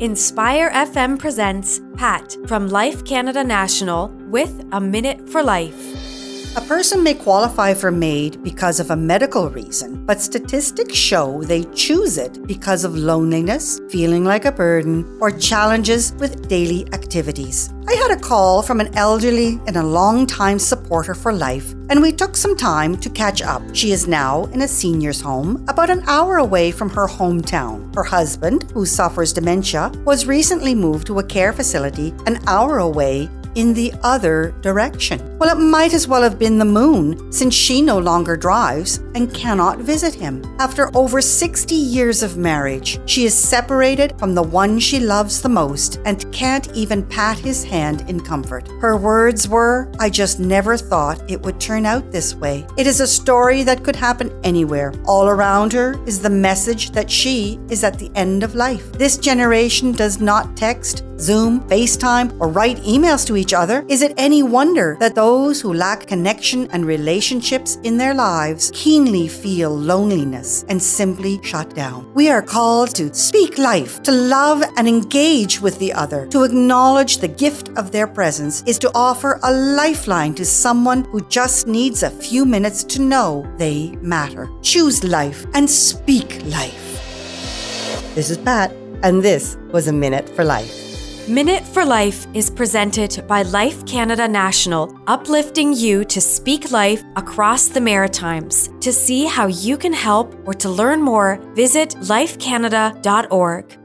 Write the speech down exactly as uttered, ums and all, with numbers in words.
Inspire F M presents Pat from Life Canada National with A Minute for Life. A person may qualify for MAID because of a medical reason, but statistics show they choose it because of loneliness, feeling like a burden, or challenges with daily activities. I had a call from an elderly and a long-time supporter for life, and we took some time to catch up. She is now in a senior's home, about an hour away from her hometown. Her husband, who suffers dementia, was recently moved to a care facility an hour away in the other direction. Well, it might as well have been the moon, since she no longer drives and cannot visit him. After over sixty years of marriage, she is separated from the one she loves the most and can't even pat his hand in comfort. Her words were, "I just never thought it would turn out this way." It is a story that could happen anywhere. All around her is the message that she is at the end of life. This generation does not text, Zoom, FaceTime, or write emails to each other. Is it any wonder that those who lack connection and relationships in their lives keenly feel loneliness and simply shut down? We are called to speak life, to love and engage with the other. To acknowledge the gift of their presence is to offer a lifeline to someone who just needs a few minutes to know they matter. Choose life and speak life. This is Pat, and this was A Minute for Life. Minute for Life is presented by Life Canada National, uplifting you to speak life across the Maritimes. To see how you can help or to learn more, visit life canada dot org.